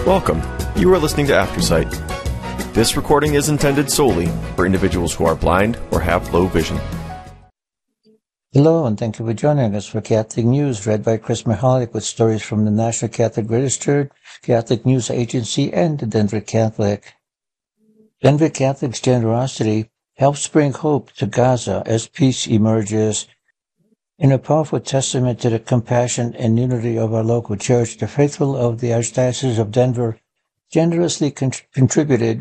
Welcome. You are listening to AfterSight. This recording is intended solely for individuals who are blind or have low vision. Hello, and thank you for joining us for Catholic News, read by Chris Mahalik, with stories from the National Catholic Register, Catholic News Agency, and the Denver Catholic. Denver Catholic's generosity helps bring hope to Gaza as peace emerges. In a powerful testament to the compassion and unity of our local church, the faithful of the Archdiocese of Denver generously contributed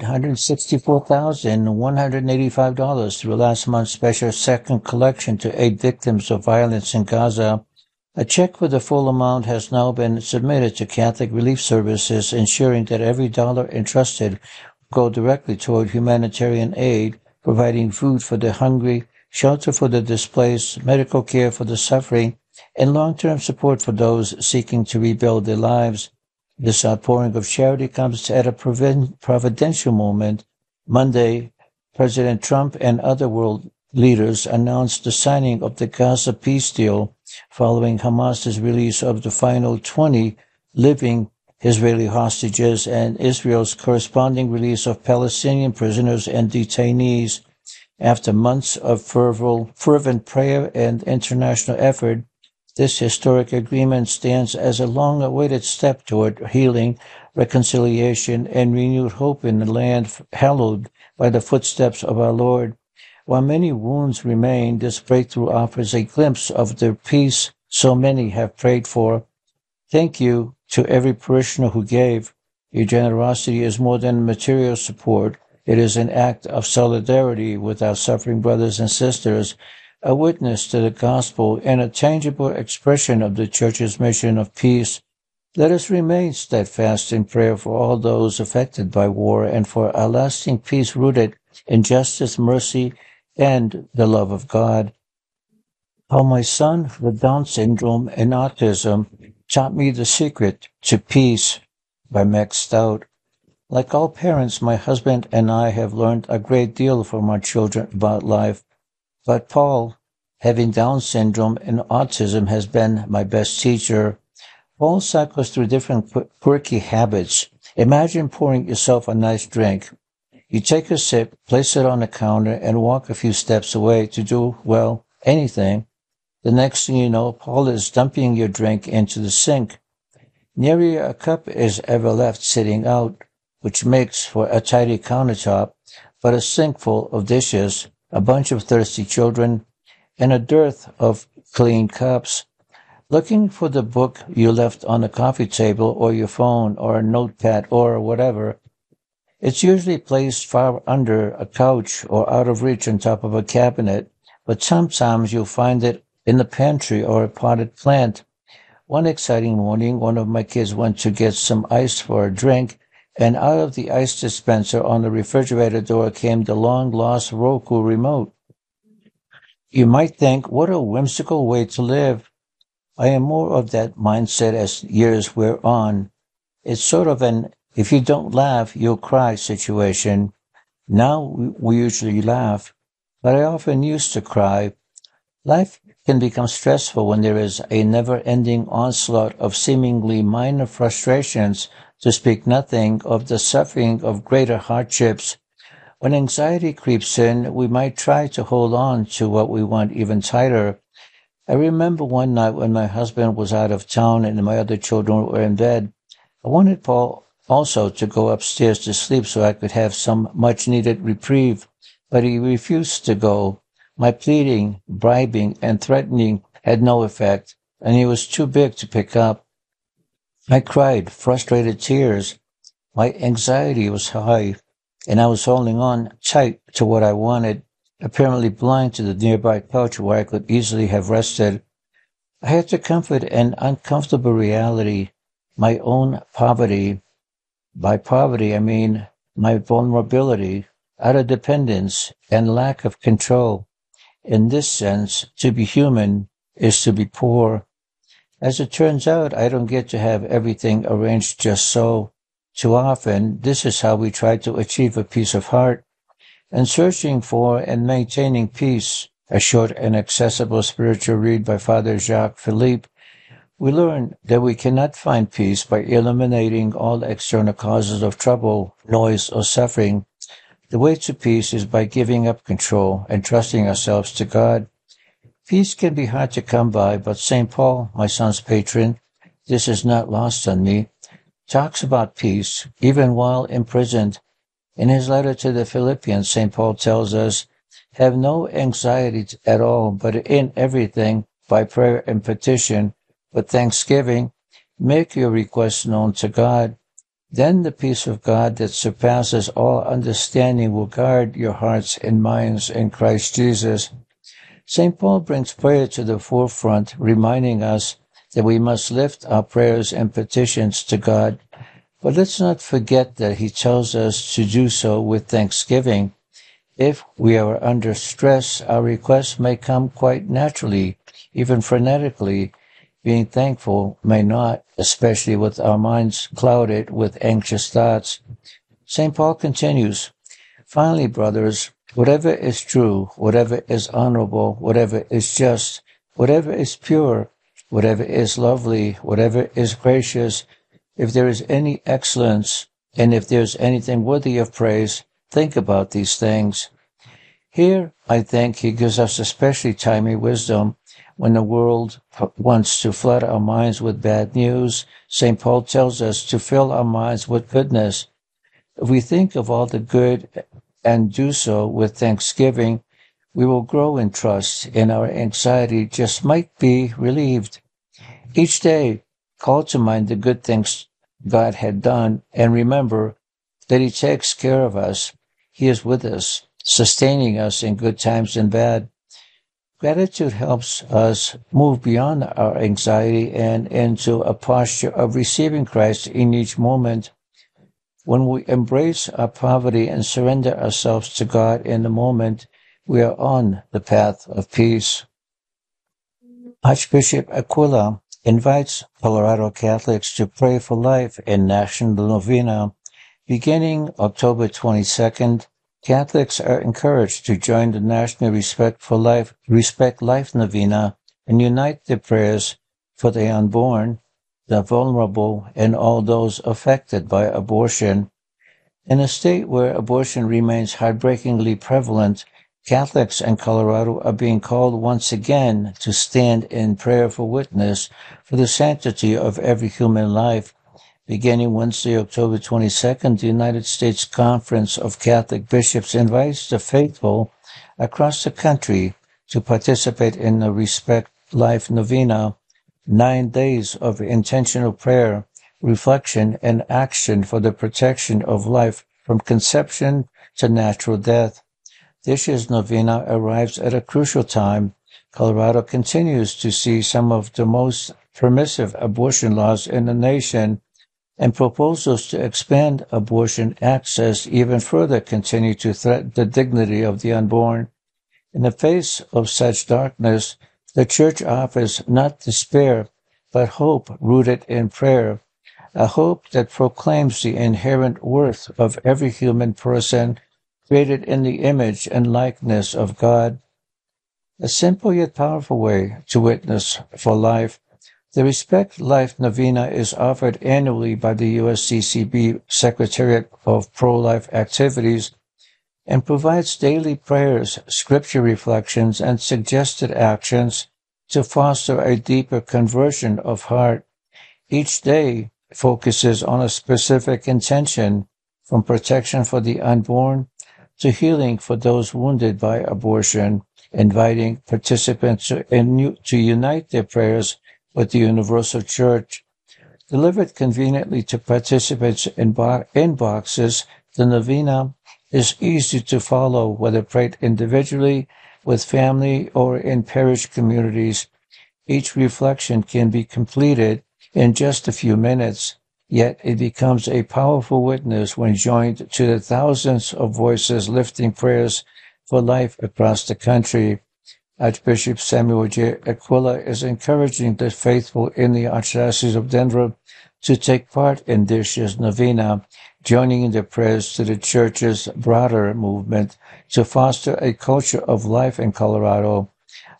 $164,185 through last month's special second collection to aid victims of violence in Gaza. A check for the full amount has now been submitted to Catholic Relief Services, ensuring that every dollar entrusted will go directly toward humanitarian aid, providing food for the hungry, shelter for the displaced, medical care for the suffering, and long-term support for those seeking to rebuild their lives. This outpouring of charity comes at a providential moment. Monday, President Trump and other world leaders announced the signing of the Gaza peace deal following Hamas's release of the final 20 living Israeli hostages and Israel's corresponding release of Palestinian prisoners and detainees. After months of fervent prayer and international effort, this historic agreement stands as a long-awaited step toward healing, reconciliation, and renewed hope in the land hallowed by the footsteps of our Lord. While many wounds remain, this breakthrough offers a glimpse of the peace so many have prayed for. Thank you to every parishioner who gave. Your generosity is more than material support. It is an act of solidarity with our suffering brothers and sisters, a witness to the gospel, and a tangible expression of the Church's mission of peace. Let us remain steadfast in prayer for all those affected by war and for a lasting peace rooted in justice, mercy, and the love of God. How my son with Down syndrome and autism taught me the secret to peace, by Max Stout. Like all parents, my husband and I have learned a great deal from our children about life. But Paul, having Down syndrome and autism, has been my best teacher. Paul cycles through different quirky habits. Imagine pouring yourself a nice drink. You take a sip, place it on the counter, and walk a few steps away to do, well, anything. The next thing you know, Paul is dumping your drink into the sink. Nary a cup is ever left sitting out, which makes for a tidy countertop, but a sink full of dishes, a bunch of thirsty children, and a dearth of clean cups. Looking for the book you left on the coffee table or your phone or a notepad or whatever. It's usually placed far under a couch or out of reach on top of a cabinet, but sometimes you'll find it in the pantry or a potted plant. One exciting morning, one of my kids went to get some ice for a drink, and out of the ice dispenser on the refrigerator door came the long-lost Roku remote. You might think, what a whimsical way to live. I am more of that mindset as years wear on. It's sort of an if you don't laugh, you'll cry situation. Now we usually laugh, but I often used to cry. Life can become stressful when there is a never-ending onslaught of seemingly minor frustrations, to speak nothing of the suffering of greater hardships. When anxiety creeps in, we might try to hold on to what we want even tighter. I remember one night when my husband was out of town and my other children were in bed. I wanted Paul also to go upstairs to sleep so I could have some much-needed reprieve, but he refused to go. My pleading, bribing, and threatening had no effect, and he was too big to pick up. I cried frustrated tears. My anxiety was high, and I was holding on tight to what I wanted, apparently blind to the nearby couch where I could easily have rested. I had to comfort an uncomfortable reality, my own poverty. By poverty, I mean my vulnerability, utter dependence, and lack of control. In this sense, to be human is to be poor. As it turns out, I don't get to have everything arranged just so. Too often, this is how we try to achieve a peace of heart. And searching for and maintaining peace, a short and accessible spiritual read by Father Jacques Philippe, We learn that we cannot find peace by eliminating all external causes of trouble, noise, or suffering. The way to peace is by giving up control and trusting ourselves to God. Peace can be hard to come by, but St. Paul, my son's patron, this is not lost on me, talks about peace even while imprisoned. In his letter to the Philippians, St. Paul tells us, "Have no anxiety at all, but in everything, by prayer and petition, with thanksgiving, make your requests known to God. Then the peace of God that surpasses all understanding will guard your hearts and minds in Christ Jesus." St. Paul brings prayer to the forefront, reminding us that we must lift our prayers and petitions to God. But let's not forget that he tells us to do so with thanksgiving. If we are under stress, our requests may come quite naturally, even frenetically. Being thankful may not, especially with our minds clouded with anxious thoughts. St. Paul continues, "Finally, brothers, whatever is true, whatever is honorable, whatever is just, whatever is pure, whatever is lovely, whatever is gracious, if there is any excellence, and if there is anything worthy of praise, think about these things." Here, I think he gives us especially timely wisdom. When the world wants to flood our minds with bad news, St. Paul tells us to fill our minds with goodness. If we think of all the good and do so with thanksgiving, we will grow in trust, and our anxiety just might be relieved. Each day, call to mind the good things God had done, and remember that he takes care of us. He is with us, sustaining us in good times and bad. Gratitude helps us move beyond our anxiety and into a posture of receiving Christ in each moment. When we embrace our poverty and surrender ourselves to God in the moment, we are on the path of peace. Archbishop Aquila invites Colorado Catholics to pray for life in National Novena. Beginning October 22nd, Catholics are encouraged to join the National Respect Life Novena and unite their prayers for the unborn, the vulnerable, and all those affected by abortion. In a state where abortion remains heartbreakingly prevalent, Catholics in Colorado are being called once again to stand in prayerful witness for the sanctity of every human life. Beginning Wednesday, October 22nd, the United States Conference of Catholic Bishops invites the faithful across the country to participate in the Respect Life Novena, 9 days of intentional prayer, reflection, and action for the protection of life from conception to natural death. This year's novena arrives at a crucial time. Colorado continues to see some of the most permissive abortion laws in the nation, and proposals to expand abortion access even further continue to threaten the dignity of the unborn. In the face of such darkness, the Church offers not despair, but hope rooted in prayer, a hope that proclaims the inherent worth of every human person created in the image and likeness of God. A simple yet powerful way to witness for life. The Respect Life Novena is offered annually by the USCCB Secretariat of Pro-Life Activities and provides daily prayers, scripture reflections, and suggested actions to foster a deeper conversion of heart. Each day focuses on a specific intention, from protection for the unborn to healing for those wounded by abortion, inviting participants to unite their prayers with the Universal Church. Delivered conveniently to participants in boxes, the novena is easy to follow, whether prayed individually, with family, or in parish communities. Each reflection can be completed in just a few minutes, yet it becomes a powerful witness when joined to the thousands of voices lifting prayers for life across the country. Archbishop Samuel J. Aquila is encouraging the faithful in the Archdiocese of Denver to take part in this year's novena, joining in the prayers to the Church's broader movement to foster a culture of life in Colorado.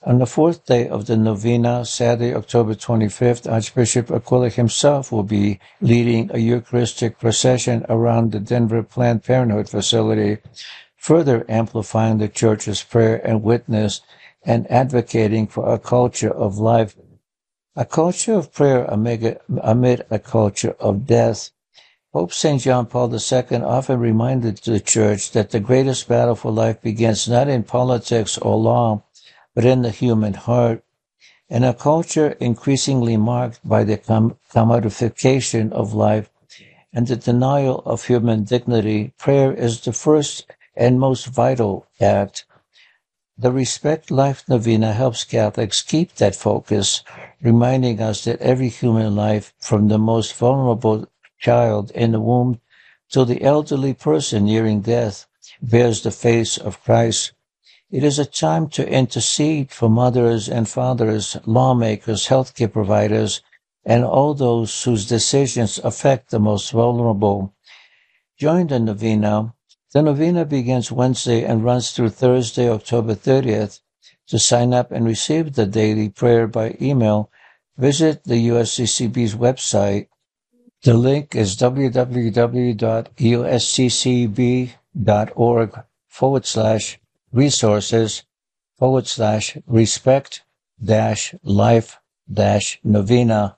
On the fourth day of the novena, Saturday, October 25th, Archbishop Aquila himself will be leading a Eucharistic procession around the Denver Planned Parenthood facility, further amplifying the Church's prayer and witness and advocating for a culture of life, a culture of prayer amid a culture of death. Pope St. John Paul II often reminded the Church that the greatest battle for life begins not in politics or law, but in the human heart. In a culture increasingly marked by the commodification of life and the denial of human dignity, prayer is the first and most vital act. The Respect Life Novena helps Catholics keep that focus, reminding us that every human life, from the most vulnerable child in the womb to the elderly person nearing death, bears the face of Christ. It is a time to intercede for mothers and fathers, lawmakers, healthcare providers, and all those whose decisions affect the most vulnerable. Join the novena. The novena begins Wednesday and runs through Thursday, October 30th. To sign up and receive the daily prayer by email, visit the USCCB's website. The link is www.usccb.org/resources/respect-life-novena.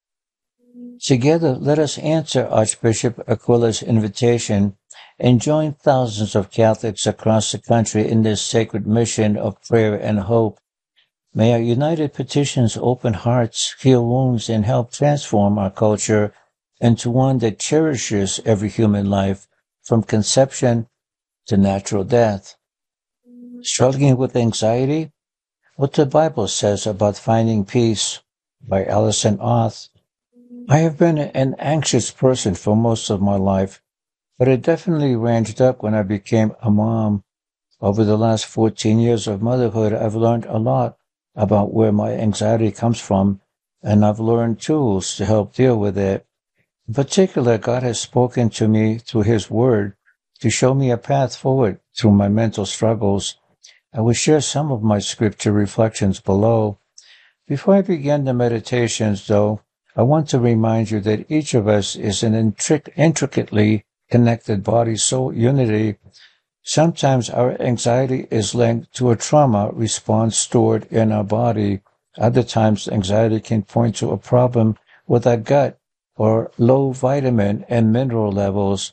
Together, let us answer Archbishop Aquila's invitation and join thousands of Catholics across the country in this sacred mission of prayer and hope. May our united petitions open hearts, heal wounds, and help transform our culture into one that cherishes every human life from conception to natural death. Struggling with anxiety? What the Bible says about finding peace, by Alison Oth. I have been an anxious person for most of my life, but it definitely ramped up when I became a mom. Over the last 14 years of motherhood, I've learned a lot about where my anxiety comes from, and I've learned tools to help deal with it. In particular, God has spoken to me through His Word to show me a path forward through my mental struggles. I will share some of my scripture reflections below. Before I begin the meditations, though, I want to remind you that each of us is an intricately connected body-soul unity. Sometimes our anxiety is linked to a trauma response stored in our body. Other times, anxiety can point to a problem with our gut or low vitamin and mineral levels.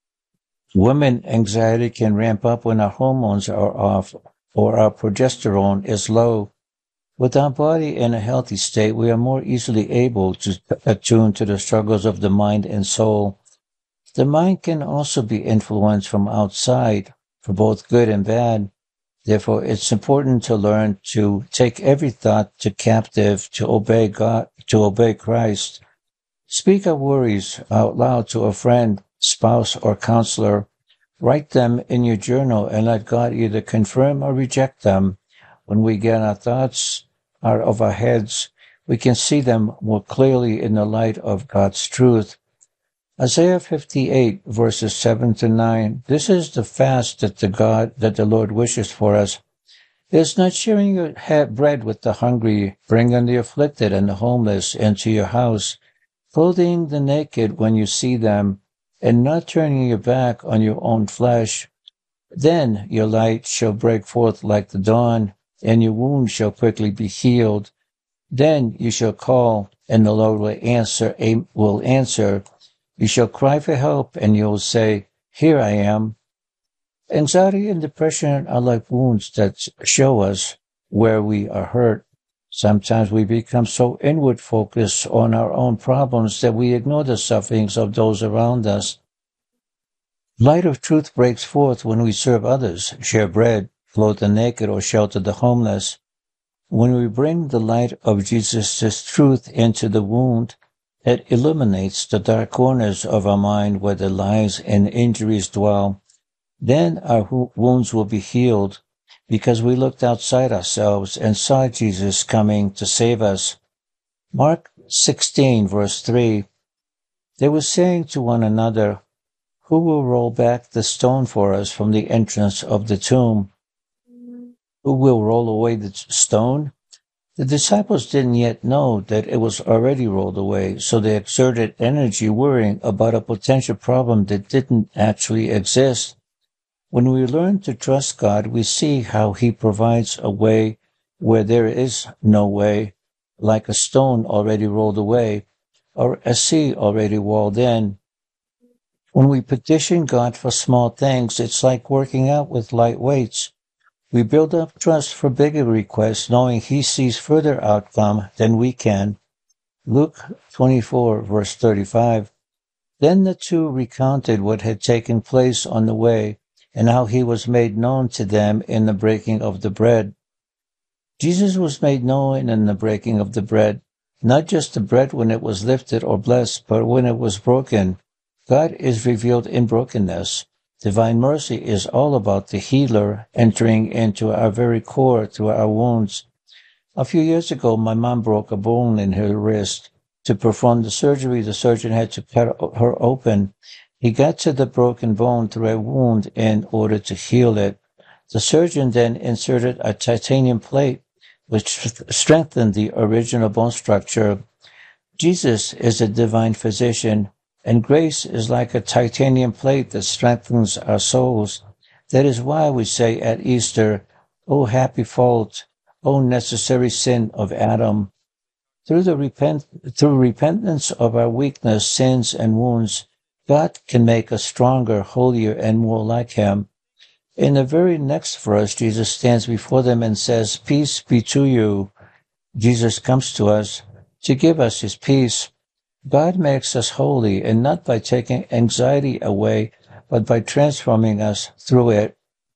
Women, anxiety can ramp up when our hormones are off or our progesterone is low. With our body in a healthy state, we are more easily able to attune to the struggles of the mind and soul. The mind can also be influenced from outside, for both good and bad. Therefore, it's important to learn to take every thought captive to obey God, to obey Christ. Speak our worries out loud to a friend, spouse, or counselor. Write them in your journal and let God either confirm or reject them. When we get our thoughts out of our heads, we can see them more clearly in the light of God's truth. Isaiah 58, verses 7-9. This is the fast that the Lord wishes for us. It is not sharing your bread with the hungry, bringing the afflicted and the homeless into your house, clothing the naked when you see them, and not turning your back on your own flesh. Then your light shall break forth like the dawn, and your wounds shall quickly be healed. Then you shall call, and the Lord will answer. You shall cry for help, and you will say, Here I am. Anxiety and depression are like wounds that show us where we are hurt. Sometimes we become so inward focused on our own problems that we ignore the sufferings of those around us. Light of truth breaks forth when we serve others, share bread, clothe the naked, or shelter the homeless. When we bring the light of Jesus' truth into the wound, it illuminates the dark corners of our mind where the lies and injuries dwell. Then our wounds will be healed, because we looked outside ourselves and saw Jesus coming to save us. Mark 16, verse 3. They were saying to one another, Who will roll back the stone for us from the entrance of the tomb? Who will roll away the stone? The disciples didn't yet know that it was already rolled away, so they exerted energy worrying about a potential problem that didn't actually exist. When we learn to trust God, we see how He provides a way where there is no way, like a stone already rolled away, or a sea already walled in. When we petition God for small things, it's like working out with light weights. We build up trust for bigger requests, knowing He sees further outcome than we can. Luke 24, verse 35. Then the two recounted what had taken place on the way, and how He was made known to them in the breaking of the bread. Jesus was made known in the breaking of the bread, not just the bread when it was lifted or blessed, but when it was broken. God is revealed in brokenness. Divine mercy is all about the healer entering into our very core through our wounds. A few years ago, my mom broke a bone in her wrist. To perform the surgery, the surgeon had to cut her open. He got to the broken bone through a wound in order to heal it. The surgeon then inserted a titanium plate, which strengthened the original bone structure. Jesus is a divine physician, and grace is like a titanium plate that strengthens our souls. That is why we say at Easter, "O happy fault, O necessary sin of Adam." Through repentance of our weakness, sins, and wounds, God can make us stronger, holier, and more like Him. In the very next verse, Jesus stands before them and says, "Peace be to you." Jesus comes to us to give us His peace. God makes us holy, and not by taking anxiety away, but by transforming us through it.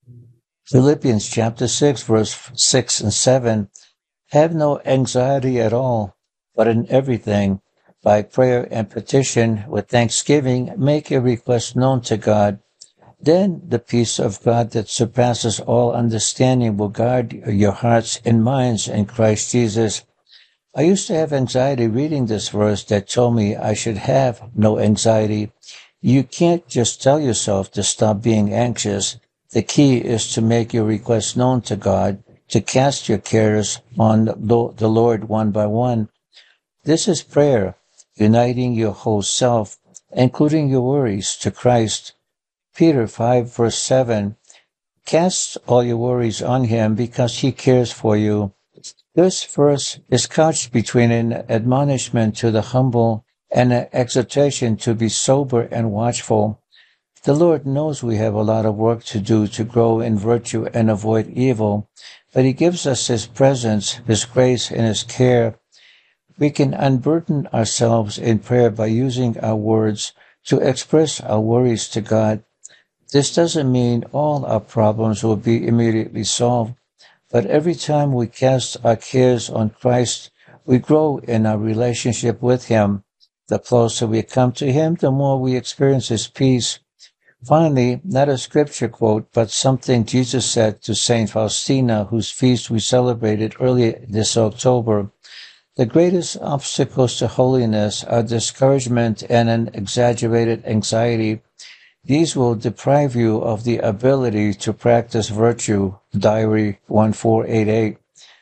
Philippians chapter 6, verse 6 and 7. Have no anxiety at all, but in everything, by prayer and petition, with thanksgiving, make your request known to God. Then the peace of God that surpasses all understanding will guard your hearts and minds in Christ Jesus. I used to have anxiety reading this verse that told me I should have no anxiety. You can't just tell yourself to stop being anxious. The key is to make your requests known to God, to cast your cares on the Lord one by one. This is prayer, uniting your whole self, including your worries, to Christ. Peter 5, verse 7. Cast all your worries on Him because He cares for you. This verse is couched between an admonishment to the humble and an exhortation to be sober and watchful. The Lord knows we have a lot of work to do to grow in virtue and avoid evil, but He gives us His presence, His grace, and His care. We can unburden ourselves in prayer by using our words to express our worries to God. This doesn't mean all our problems will be immediately solved, but every time we cast our cares on Christ, we grow in our relationship with Him. The closer we come to Him, the more we experience His peace. Finally, not a scripture quote, but something Jesus said to Saint Faustina, whose feast we celebrated earlier this October. The greatest obstacles to holiness are discouragement and an exaggerated anxiety. These will deprive you of the ability to practice virtue. Diary 1488.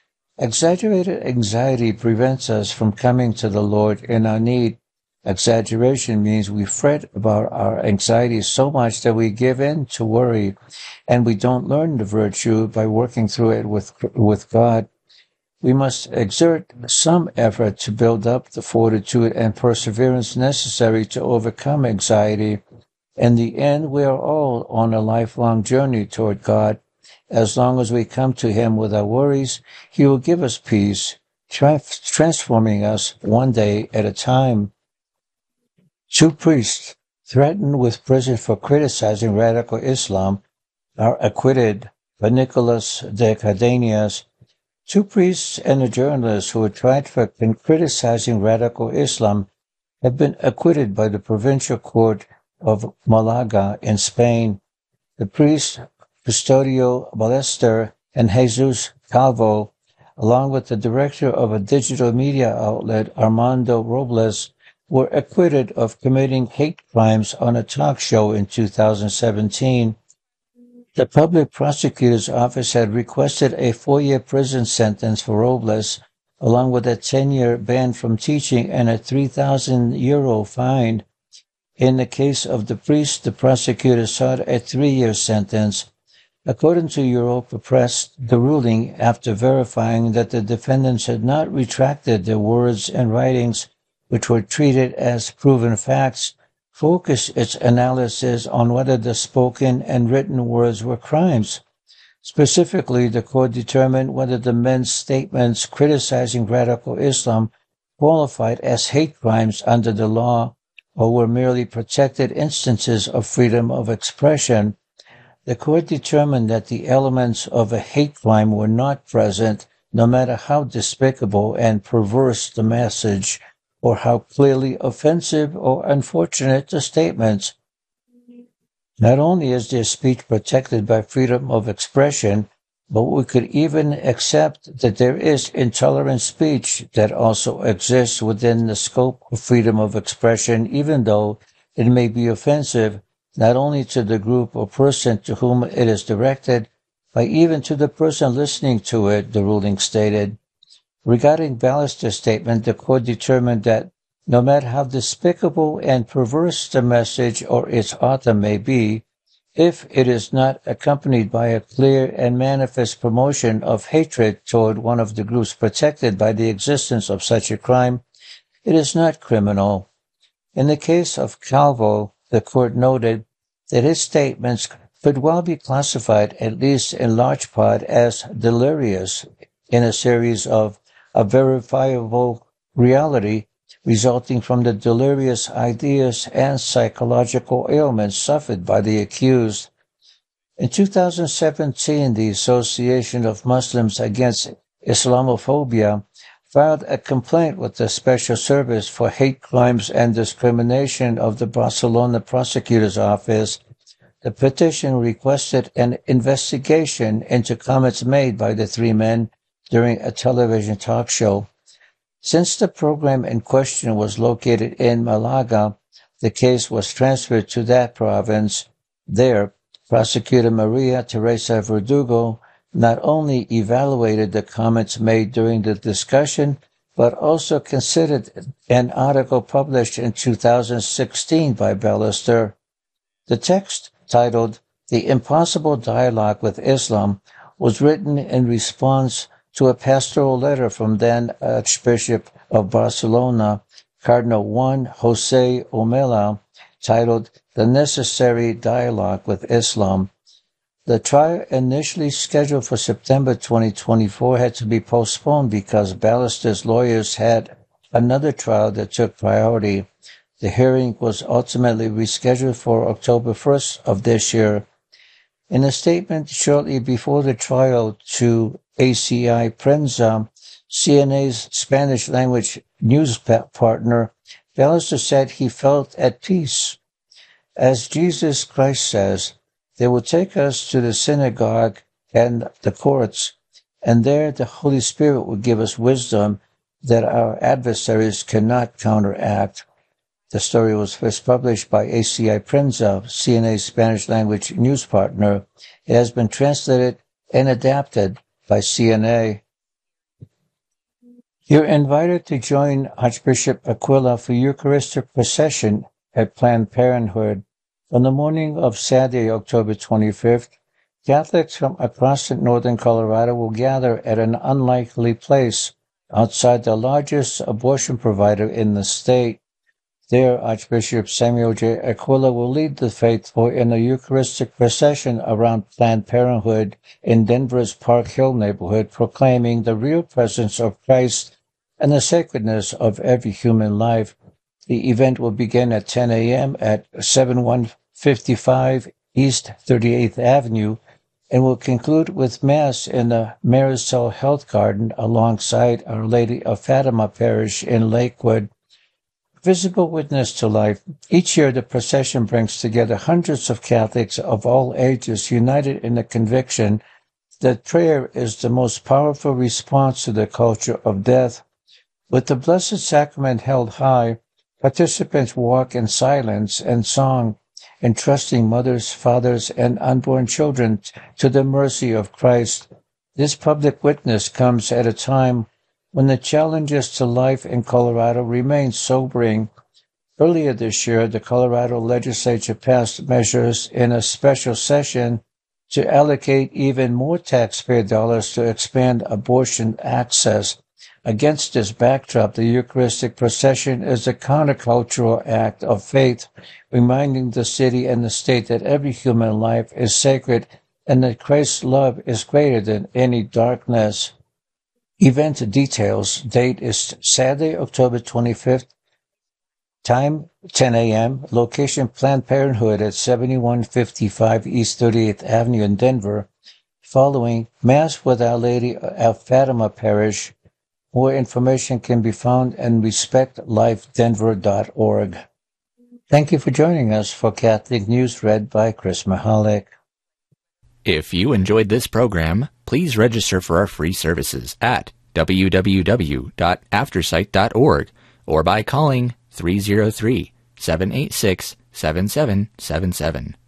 Exaggerated anxiety prevents us from coming to the Lord in our need. Exaggeration means we fret about our anxiety so much that we give in to worry, and we don't learn the virtue by working through it with God. We must exert some effort to build up the fortitude and perseverance necessary to overcome anxiety. In the end, we are all on a lifelong journey toward God. As long as we come to Him with our worries, He will give us peace, transforming us one day at a time. Two priests threatened with prison for criticizing radical Islam are acquitted by Nicholas de Cardenas. Two priests and a journalist who were tried for criticizing radical Islam have been acquitted by the provincial court of Malaga in Spain. The priests Custodio Ballester and Jesus Calvo, along with the director of a digital media outlet, Armando Robles, were acquitted of committing hate crimes on a talk show in 2017. The public prosecutor's office had requested a 4-year prison sentence for Robles, along with a 10-year ban from teaching and a €3,000 fine. In the case of the priest, the prosecutor sought a 3-year sentence. According to Europa Press, the ruling, after verifying that the defendants had not retracted their words and writings, which were treated as proven facts, focused its analysis on whether the spoken and written words were crimes. Specifically, the court determined whether the men's statements criticizing radical Islam qualified as hate crimes under the law or were merely protected instances of freedom of expression. The court determined that the elements of a hate crime were not present, no matter how despicable and perverse the message or how clearly offensive or unfortunate the statements. Not only is their speech protected by freedom of expression, but we could even accept that there is intolerant speech that also exists within the scope of freedom of expression, even though it may be offensive not only to the group or person to whom it is directed, but even to the person listening to it, the ruling stated. Regarding Ballister's statement, the court determined that no matter how despicable and perverse the message or its author may be, if it is not accompanied by a clear and manifest promotion of hatred toward one of the groups protected by the existence of such a crime, it is not criminal. In the case of Calvo, the court noted that his statements could well be classified, at least in large part, as delirious in a series of a verifiable reality resulting from the delirious ideas and psychological ailments suffered by the accused. In 2017, the Association of Muslims Against Islamophobia filed a complaint with the Special Service for Hate Crimes and Discrimination of the Barcelona Prosecutor's Office. The petition requested an investigation into comments made by the three men during a television talk show. Since the program in question was located in Malaga, the case was transferred to that province. There, Prosecutor Maria Teresa Verdugo not only evaluated the comments made during the discussion, but also considered an article published in 2016 by Ballister. The text, titled "The Impossible Dialogue with Islam," was written in response to a pastoral letter from then Archbishop of Barcelona, Cardinal Juan José Omella, titled "The Necessary Dialogue with Islam." The trial, initially scheduled for September 2024, had to be postponed because Ballister's lawyers had another trial that took priority. The hearing was ultimately rescheduled for October 1st of this year. In a statement shortly before the trial to ACI Prensa, CNA's Spanish-language news partner, Ballister said he felt at peace. As Jesus Christ says, "They will take us to the synagogue and the courts, and there the Holy Spirit will give us wisdom that our adversaries cannot counteract." The story was first published by ACI Prensa, CNA's Spanish-language news partner. It has been translated and adapted by CNA. You're invited to join Archbishop Aquila for Eucharistic procession at Planned Parenthood. On the morning of Saturday, October 25th, Catholics from across northern Colorado will gather at an unlikely place outside the largest abortion provider in the state. There, Archbishop Samuel J. Aquila will lead the faithful in a Eucharistic procession around Planned Parenthood in Denver's Park Hill neighborhood, proclaiming the real presence of Christ and the sacredness of every human life. The event will begin at 10 a.m. at 7155 East 38th Avenue and will conclude with Mass in the Marisol Health Garden alongside Our Lady of Fatima Parish in Lakewood. Visible witness to life. Each year the procession brings together hundreds of Catholics of all ages united in the conviction that prayer is the most powerful response to the culture of death. With the Blessed Sacrament held high, participants walk in silence and song entrusting mothers, fathers, and unborn children to the mercy of Christ. This public witness comes at a time when the challenges to life in Colorado remain sobering. Earlier this year, the Colorado legislature passed measures in a special session to allocate even more taxpayer dollars to expand abortion access. Against this backdrop, the Eucharistic procession is a countercultural act of faith, reminding the city and the state that every human life is sacred and that Christ's love is greater than any darkness. Event details. Date is Saturday, October 25th. Time, 10 a.m. Location, Planned Parenthood at 7155 East 38th Avenue in Denver. Following, Mass with Our Lady of Fatima Parish. More information can be found at respectlifedenver.org. Thank you for joining us for Catholic News read by Chris Mahalik. If you enjoyed this program, please register for our free services at www.aftersight.org or by calling 303-786-7777.